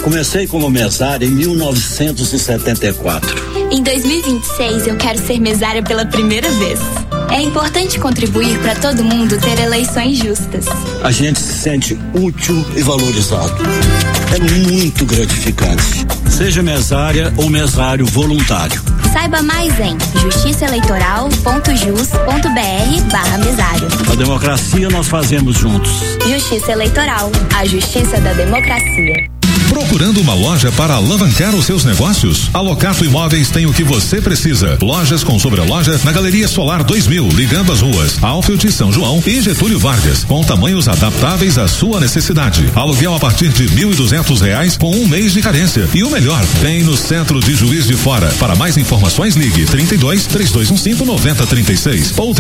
comecei como mesária em 1974. Em 2026 eu quero ser mesária pela primeira vez. É importante contribuir para todo mundo ter eleições justas. A gente se sente útil e valorizado. É muito gratificante. Seja mesária ou mesário voluntário. Saiba mais em justiçaeleitoral.jus.br/mesário. A democracia nós fazemos juntos. Justiça Eleitoral, a justiça da democracia. Procurando uma loja para alavancar os seus negócios? A Locato Imóveis tem o que você precisa. Lojas com sobreloja na Galeria Solar 2000, ligando as ruas Alfield, São João e Getúlio Vargas, com tamanhos adaptáveis à sua necessidade. Aluguel a partir de R$1.200 com um mês de carência. E o melhor, tem no centro de Juiz de Fora. Para mais informações, ligue 32-3215-9036 ou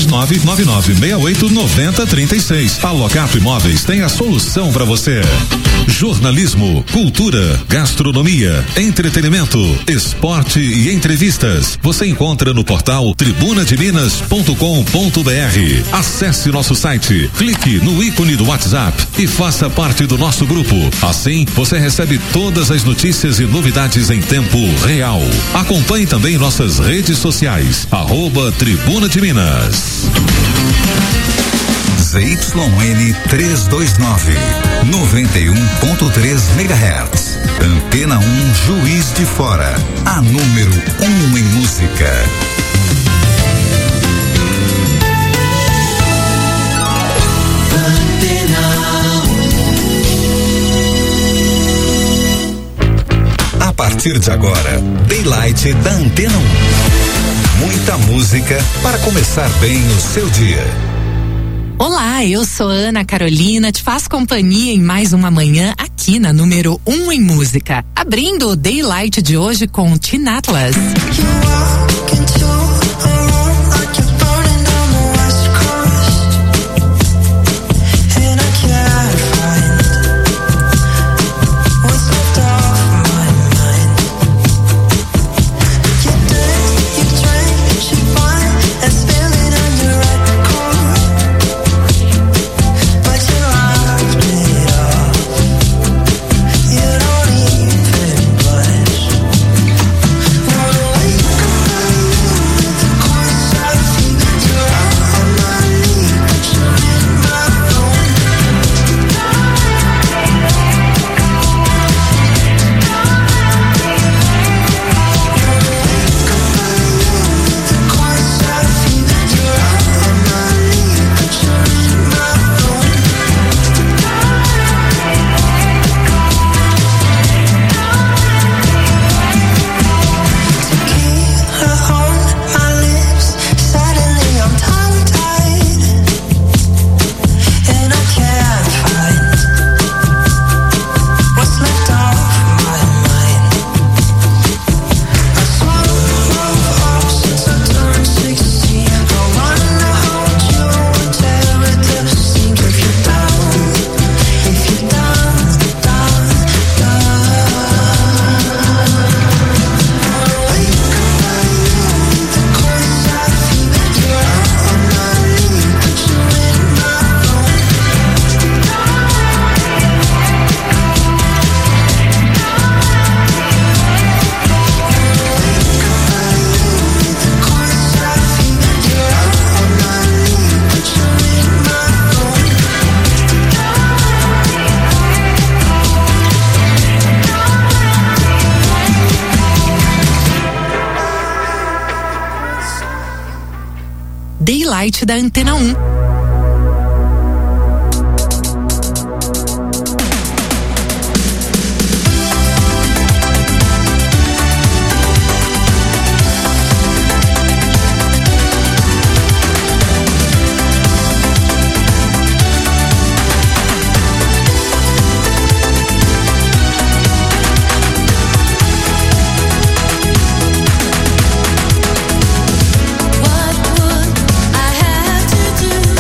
32-99968-9036. A Locato Imóveis tem a solução para você. Jornalismo, cultura, gastronomia, entretenimento, esporte e entrevistas. Você encontra no portal tribunademinas.com.br. Acesse nosso site, clique no ícone do WhatsApp e faça parte do nosso grupo. Assim, você recebe todas as notícias e novidades em tempo real. Acompanhe também nossas redes sociais, @Tribuna de Minas. ZYN 329, 91.3 MHz. Antena 1 Juiz de Fora, a número 1 em música. A partir de agora, Daylight da Antena 1. Muita música para começar bem o seu dia. Olá, eu sou Ana Carolina, te faço companhia em mais uma manhã aqui na número 1 em música. Abrindo o Daylight de hoje com Teen Atlas. Daylight da Antena 1. What would I have to do?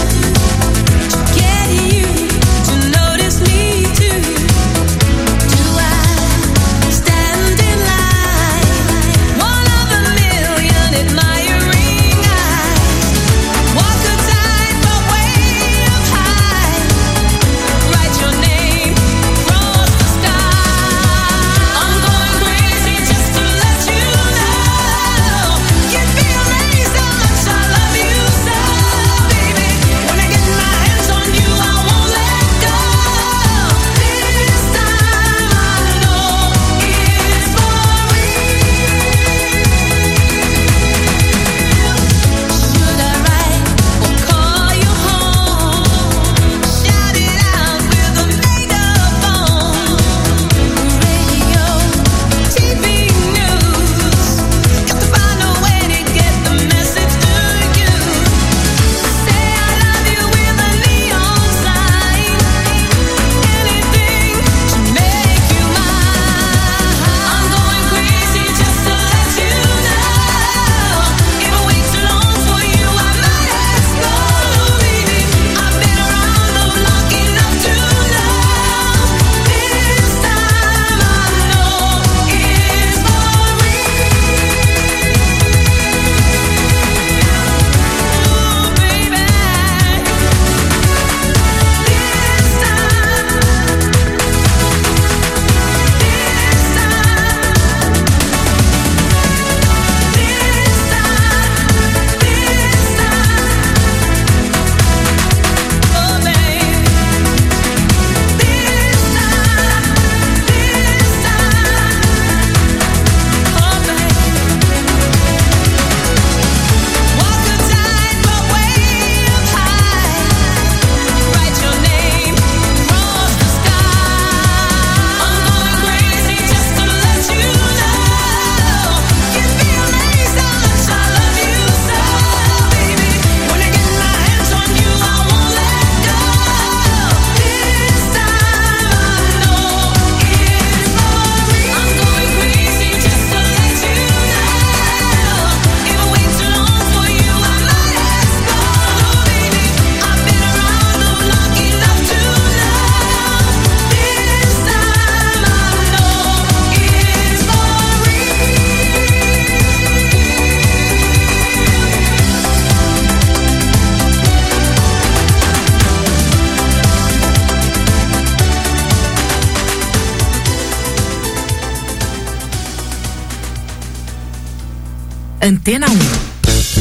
Antena 1.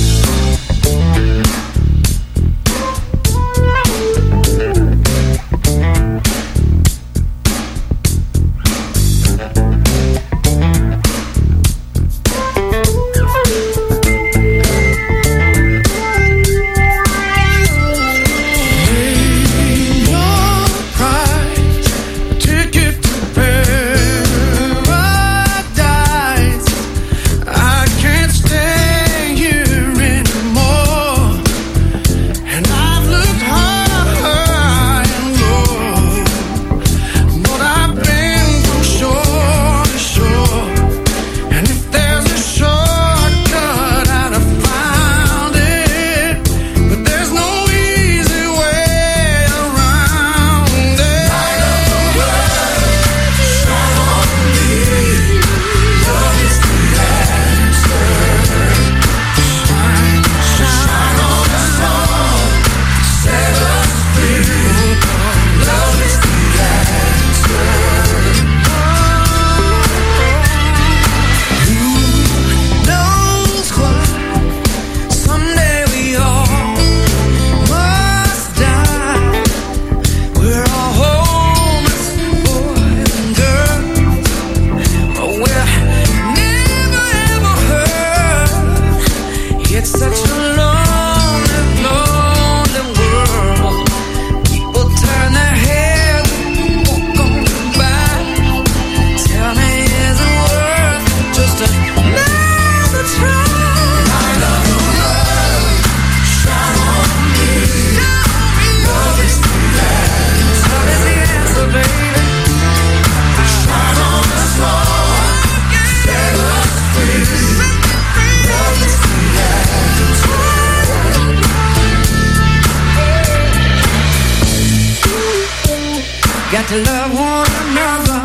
to love one another.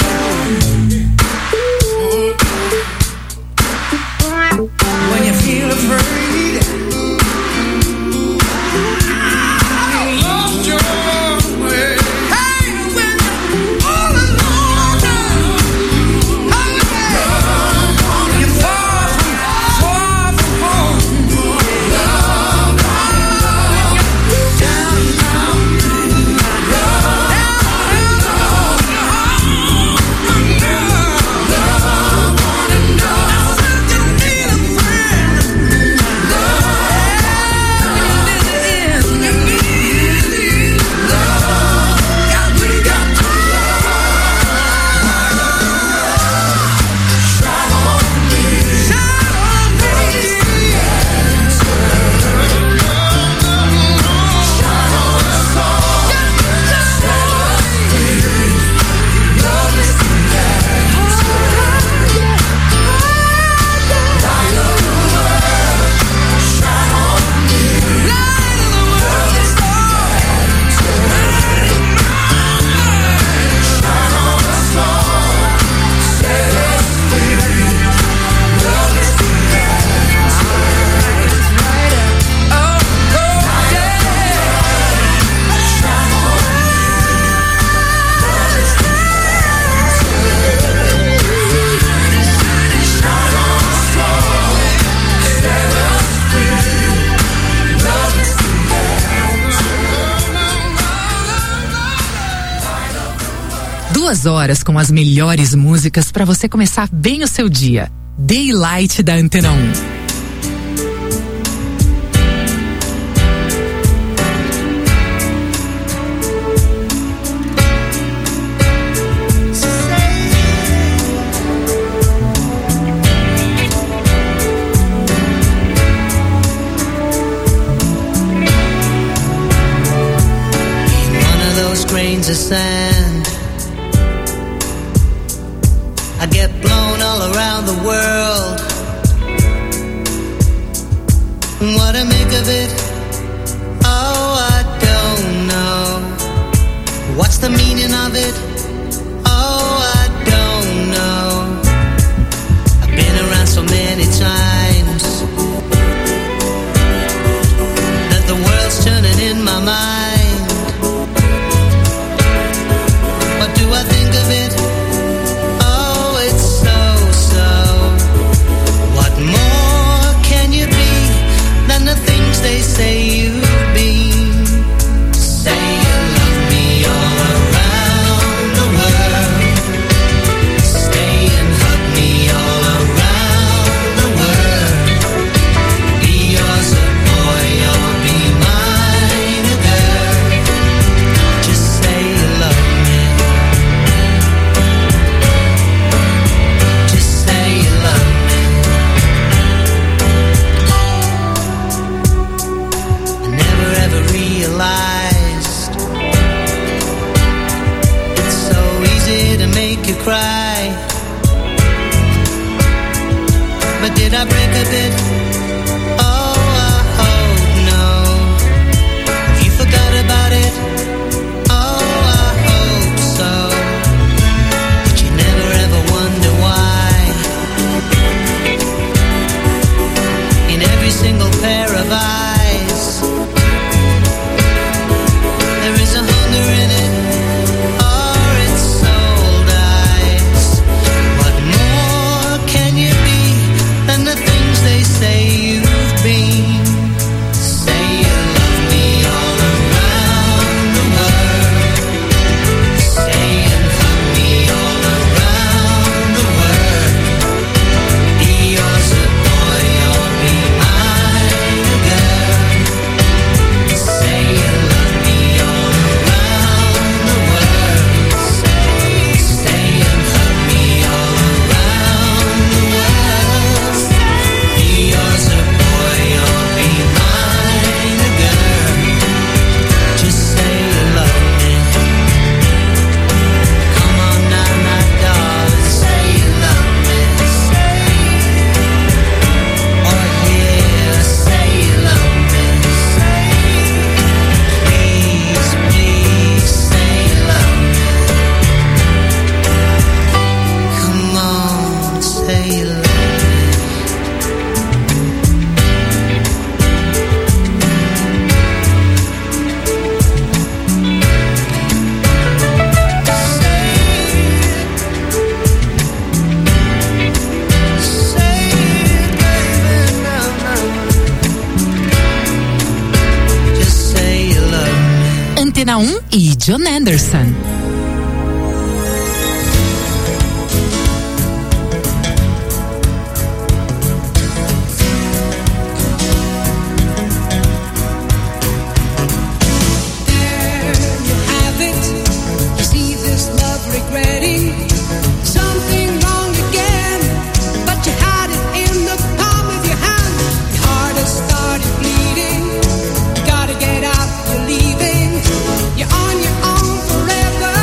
When you feel afraid, I lost your way. Hey, when you're all alone, you're far from home. Love, Horas com as melhores músicas para você começar bem o seu dia. Daylight da Antena 1. Grains of sand, I get blown all around the world. What to make of it? Oh, I don't know. What's the meaning of it? Oh, I don't know. I've been around so many times that the world's turning in my mind. What do I think of it? Oh, it's so. What more Did I break a bit? Oh, I hope no. If you forgot about it, oh, I hope so. But you never ever wonder why. In every single pair of eyes, there is a hunger in it, or it's sold eyes. What more can you be than the things they say you've been? Say you love me all around the world. Say and hug me all around the world. Be yours a boy or be mine a girl. Say you love me all around the world. Stay and hug me all around the world. Be yours a boy or be mine a girl. Just say you love me. Come on now, my darling, say you love me. Oh yeah, say you love me. Please, please, say you love me. Come on, say you love me. Say it, baby, now. Just say you love me. Antena 1 e John Anderson. Have it. You see this love regretting something wrong again, but you had it in the palm of your hand. Your heart has started bleeding. You gotta get out, you're leaving. You're on your own forever.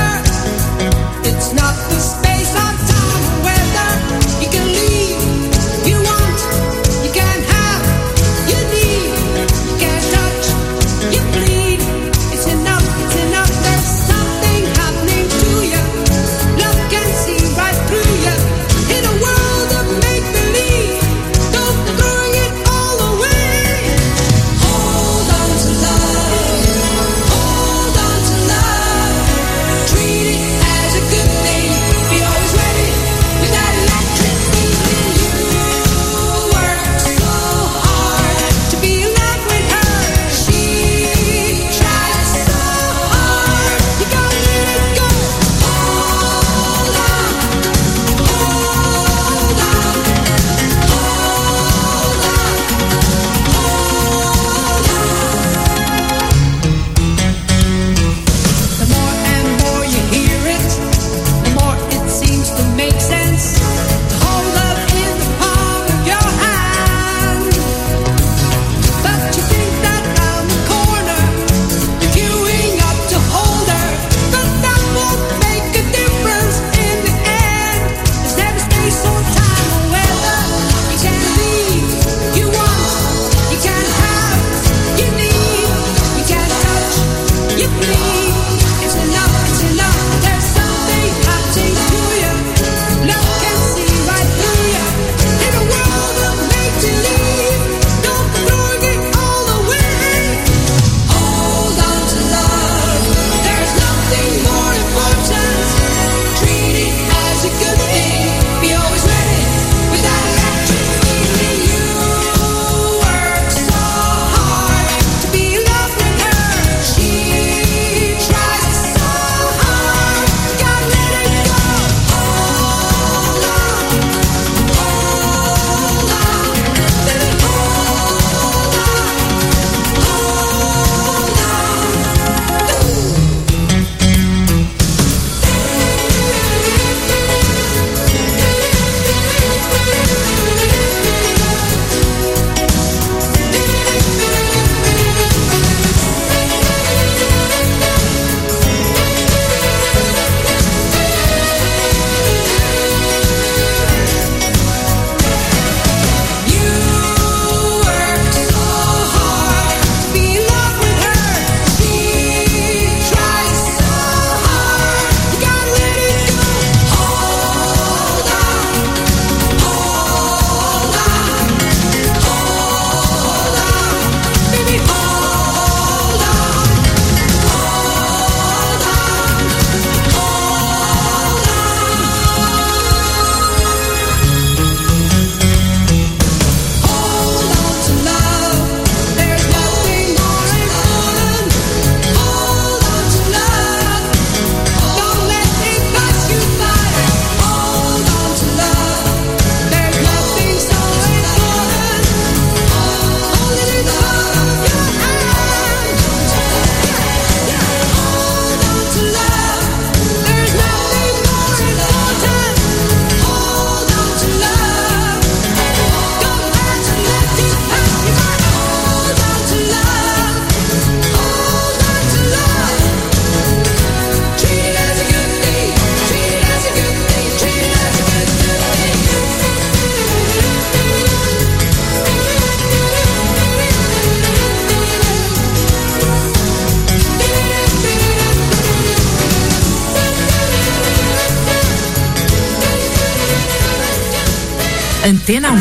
Antena 1.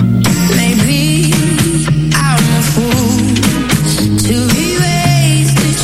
Maybe I'm a fool to erase the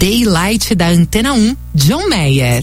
Daylight da Antena 1, John Mayer.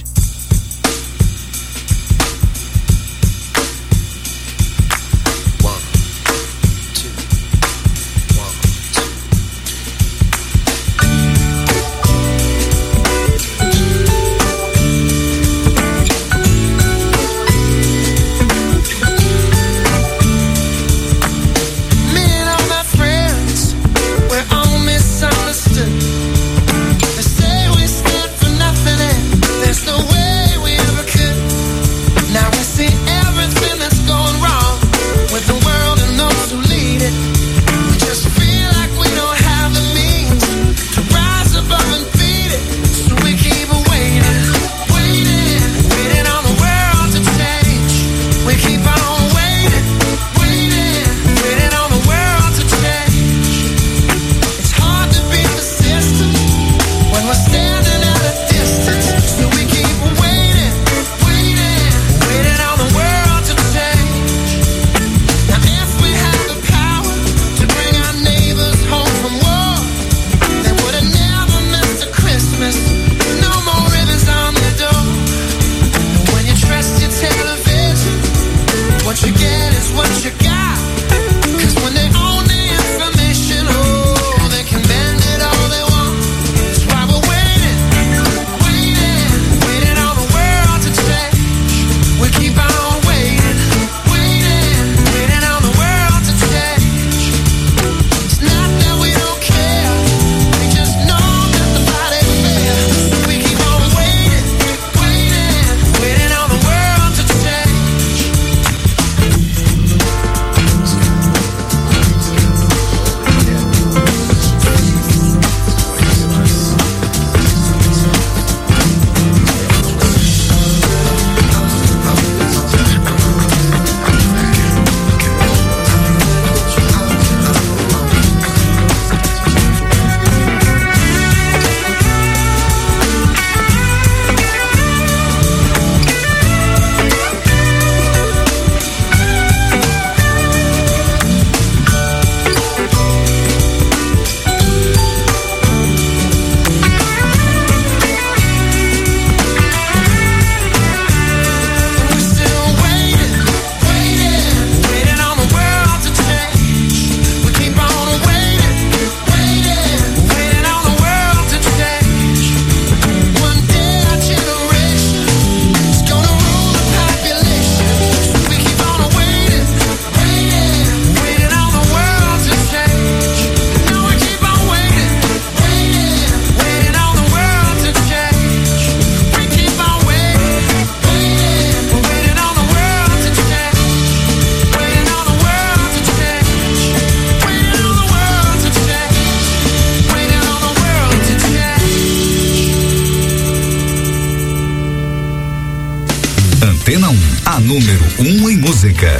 Antena 1, a número 1 em música.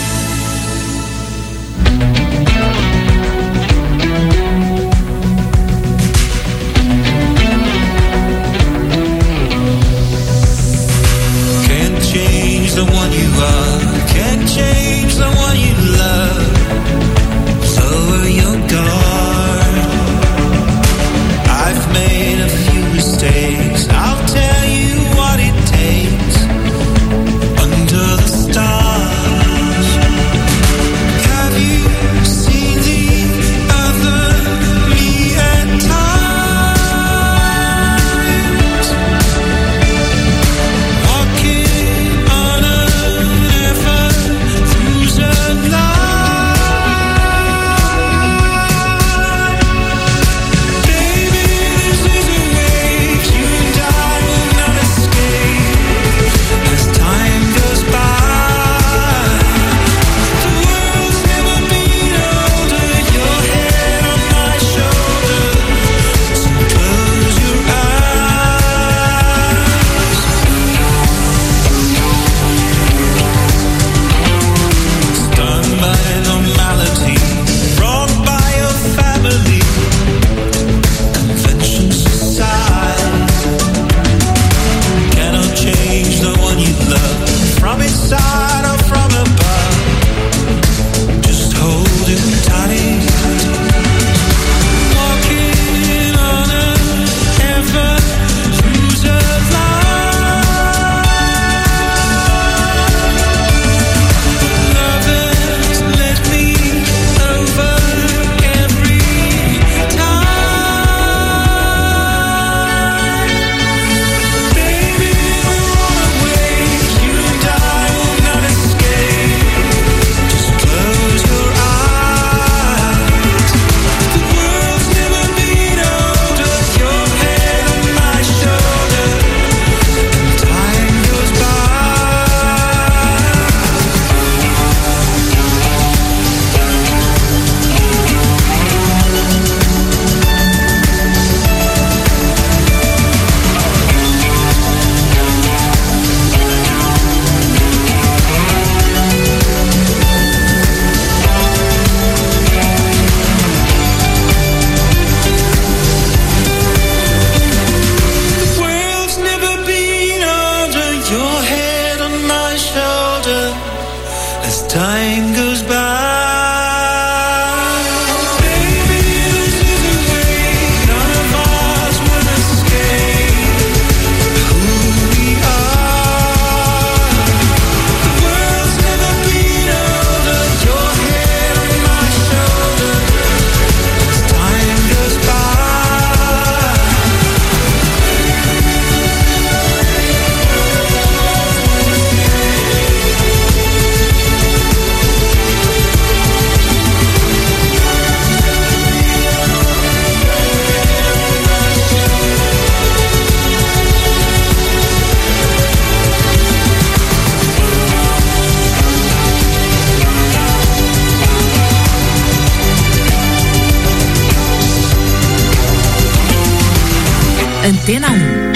Can't change the one you are, can't change the one you love. Lower your guard. I've made a few mistakes, I'll tell you what it takes. Under the stars, Antena 1.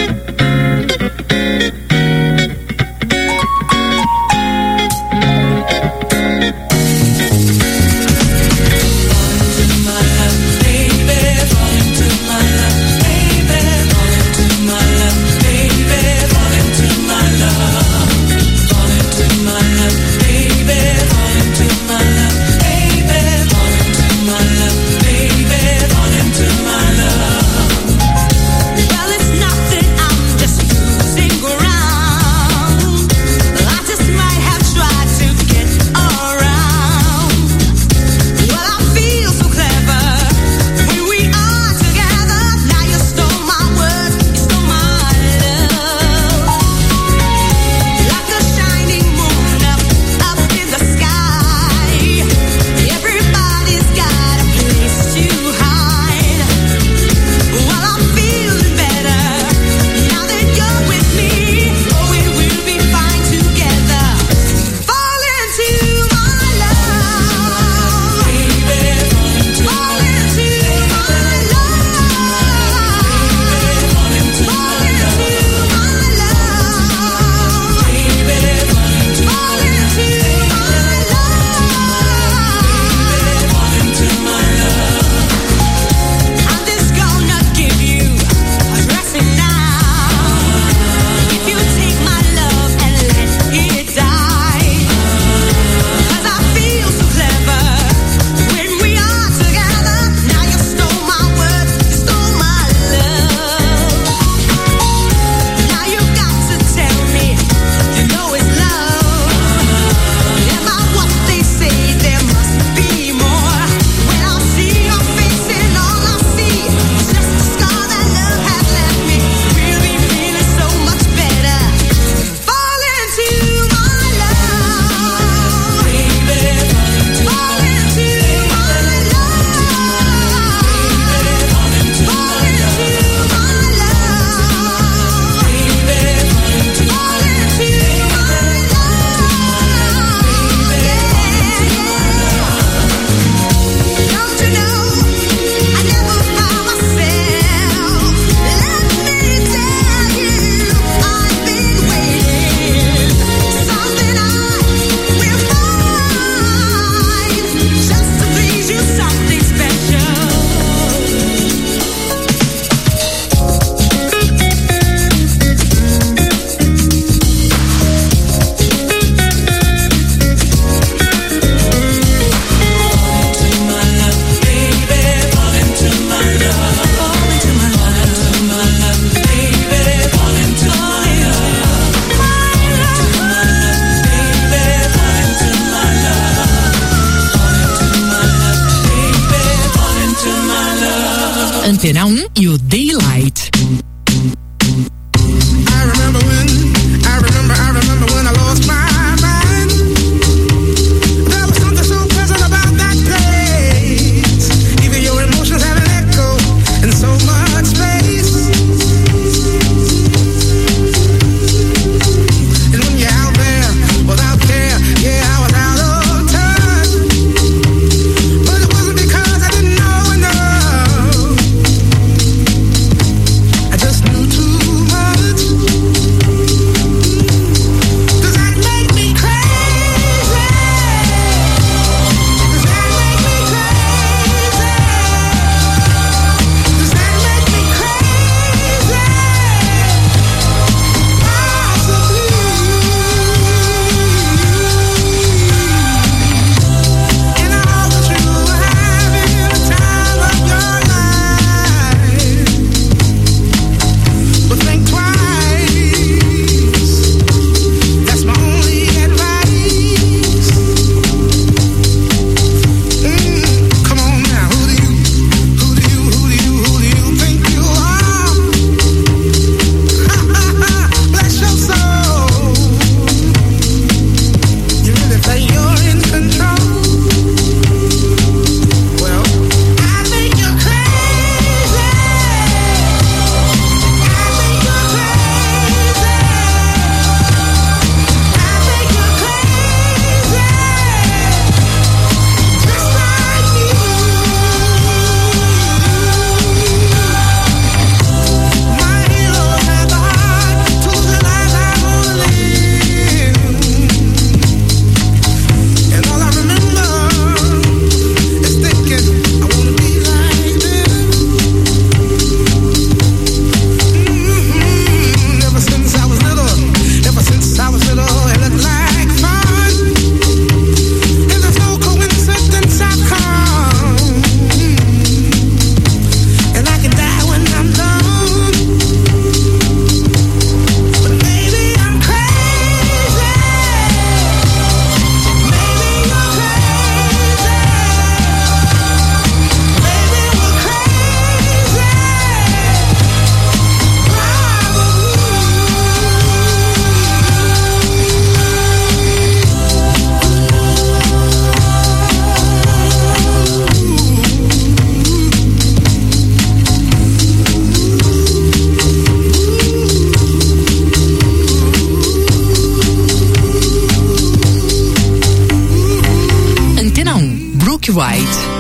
Antena 1 e o Daylight. I just Jack White.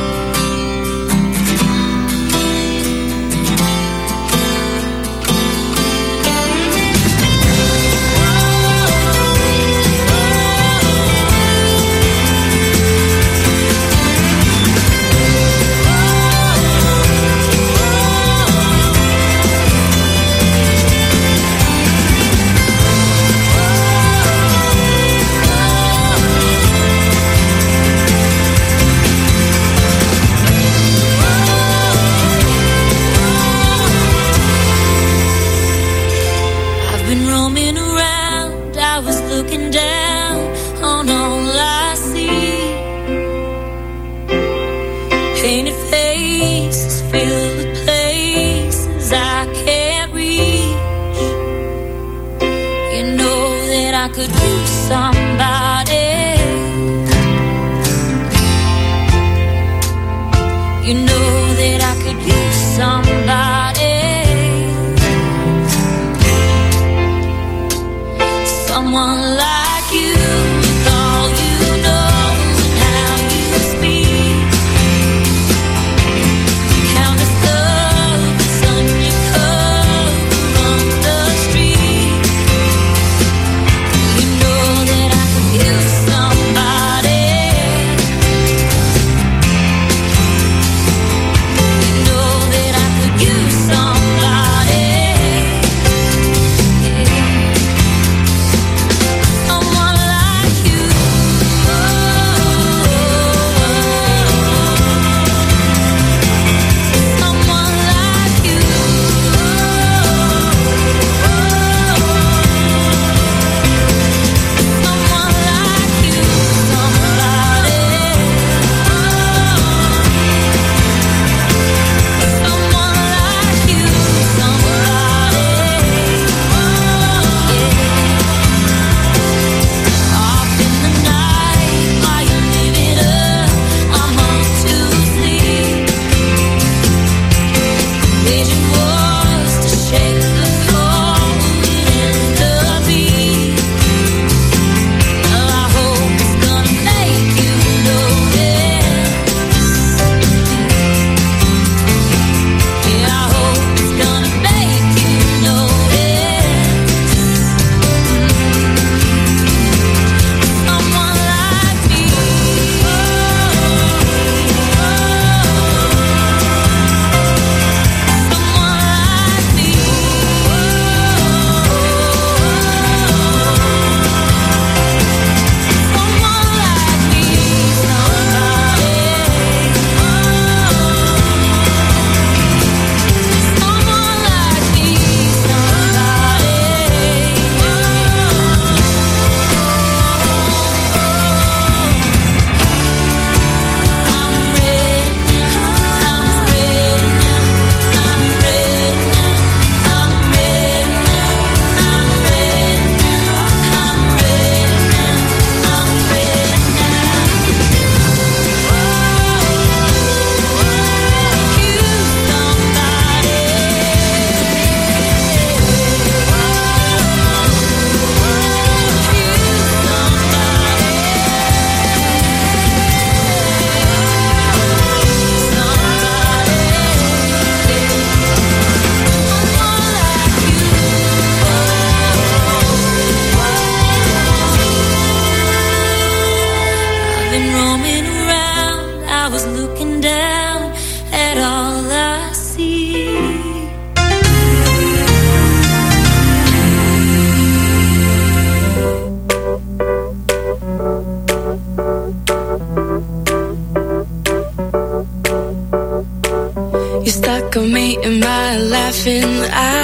Look at me in my laughing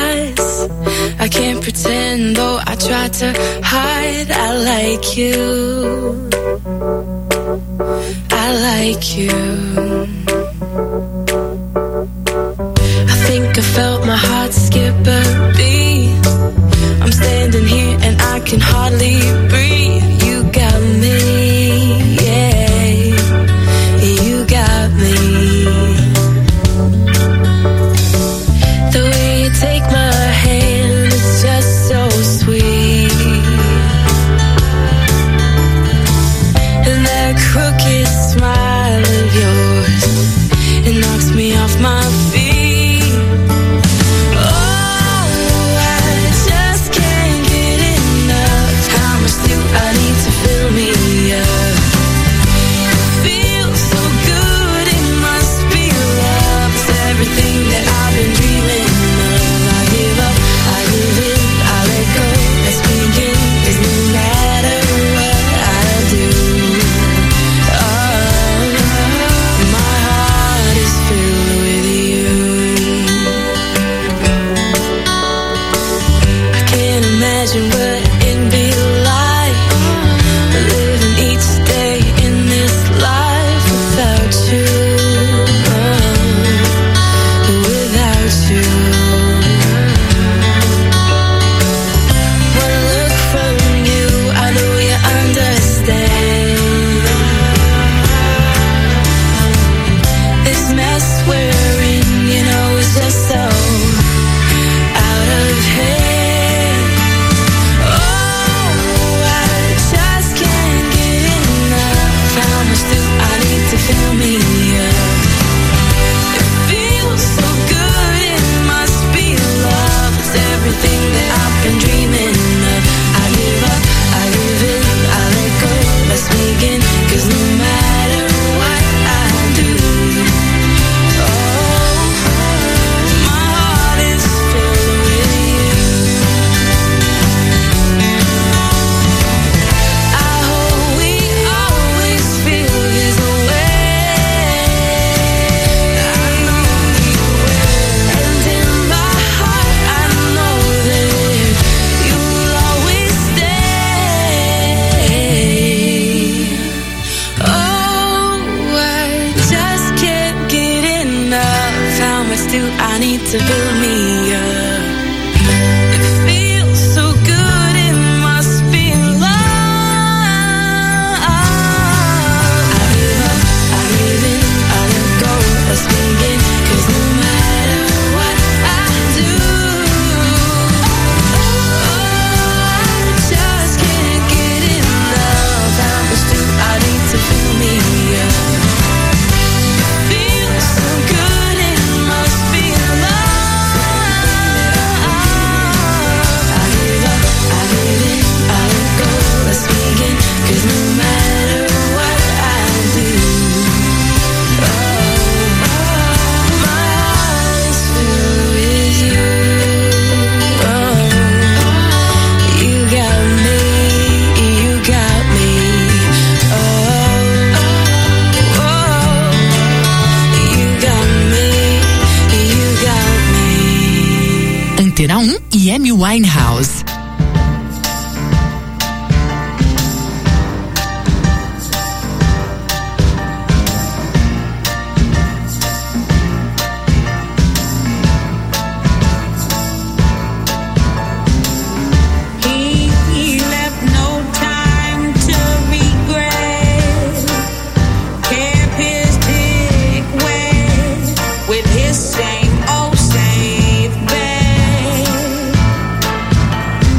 eyes. I can't pretend, though I try to hide. I like you. I like you. I think I felt my heart skip a beat. I'm standing here and I can hardly breathe. You got me, yeah. You got me. The way you take my hand is just so sweet. And that crooked smile of yours imagine what it'd be like living each day in this life without you, without you. One look from you, I know you understand. This mess we're in, you know, is just so out of hand. Oh, I just can't get enough. How much do I need to fill me up? It feels so good, it must be love. It's everything that I've been dreaming of. I give up, I give in, I let go. Let's begin, 'cause no matter what I do, my heart is filled with you. I hope we always feel this way. I know you will, and in my heart I know that you'll always stay. Oh, I just can't get enough. How much do I need to build me up? It feels so good, it must be love. I give up, I give in, I let go. Let's begin, 'cause no matter what I do, I just can't get enough. How much do I need to fill me up? Feels so good, it must be love. I give up, I give in, I let go. Let's begin, 'cause no matter what I do, my heart is filled with you. You got me, you got me. You got me, you got me. Antena 1 e Amy Winehouse. He left no time to regret. Kept his dick wet with his same old safe bet.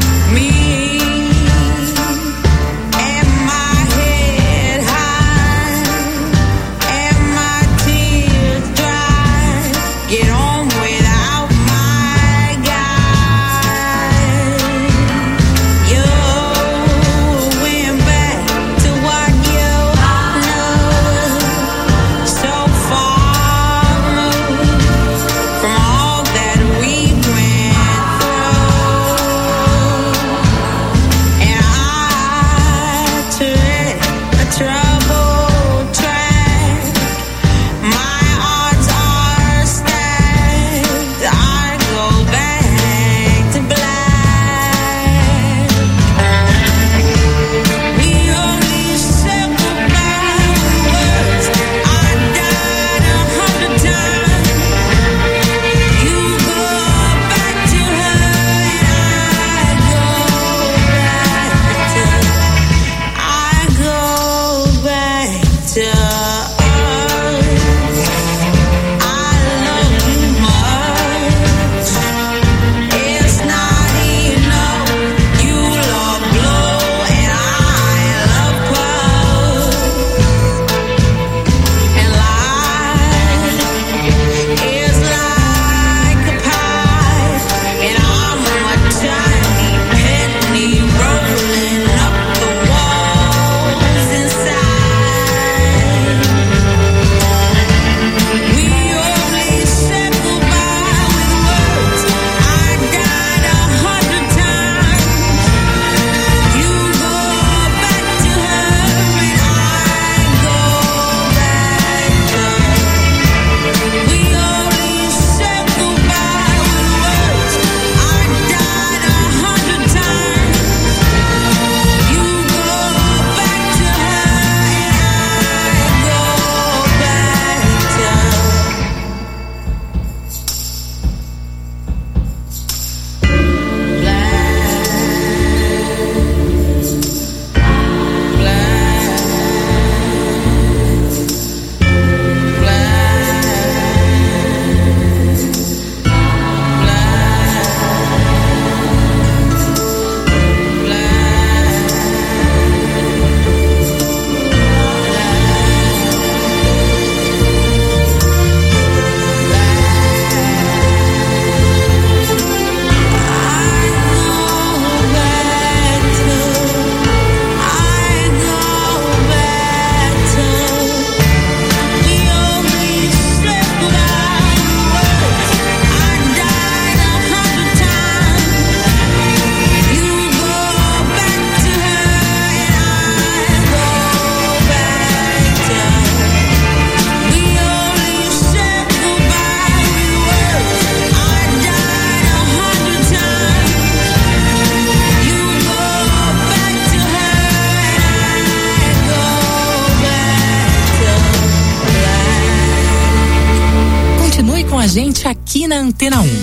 somente aqui na Antena 1.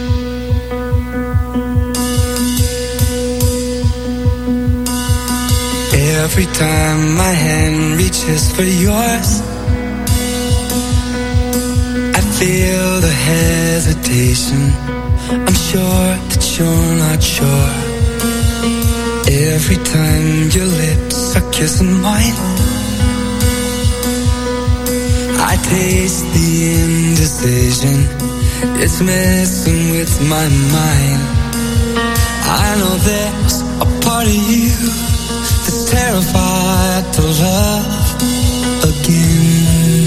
Every time my hand reaches for yours, I feel the hesitation. I'm sure that you're not sure. Every time your lips are kissing mine, I taste the indecision. It's messing with my mind. I know there's a part of you that's terrified to love again.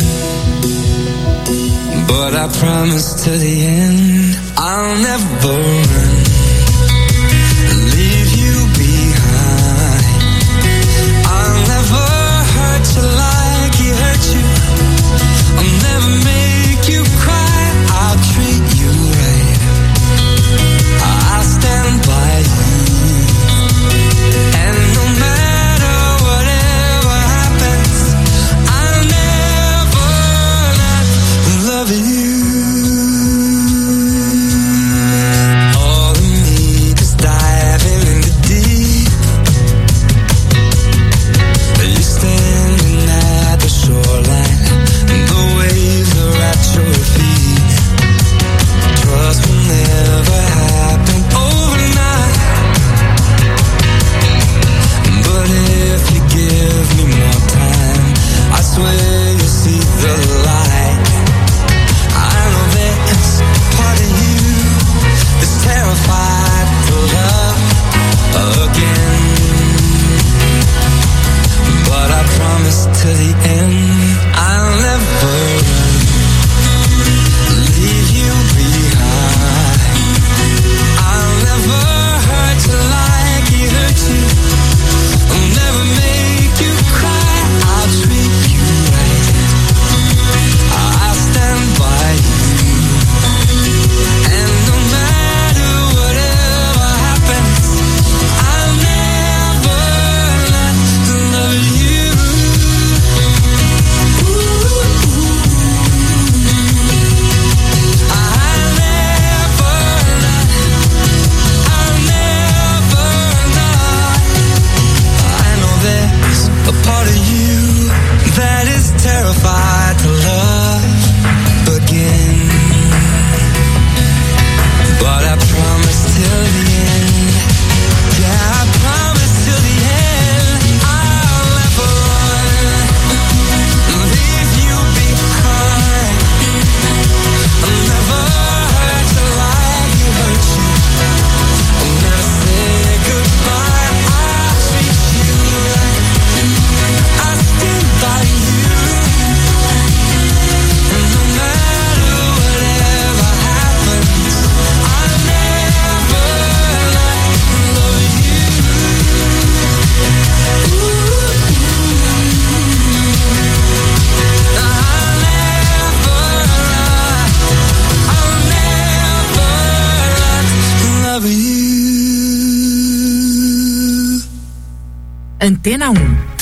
But I promise to the end, I'll never run, leave you behind. I'll never hurt you like he hurt you. I'll never make you cry. I'll treat you right. I'll stand by you. And no matter whatever happens, I'll never not love you. All of me is diving in the deep. You're standing at the shoreline, and the waves are at your feet. Trust will never happen overnight, but if you give me more time, I swear you'll see the light. I know there's a part of you that's terrified to love again, but I promise to the end, I'll never run, leave you behind. I'll never hurt you like he hurt you. I'll never make you cry. I'll treat you right. I'll stand by you. And no matter whatever happens, I'll never not love you. I'll never not. I know there's a part of you that is terrified to love again, but I promise till the end, yeah, I promise till the end, I'll never run, leave you behind. I'll never hurt you like he hurt you. I'll never say goodbye. I'll treat you right. I'll stand by you. And no matter whatever happens, I'll never not love you. I'll never not love you. Antena 1.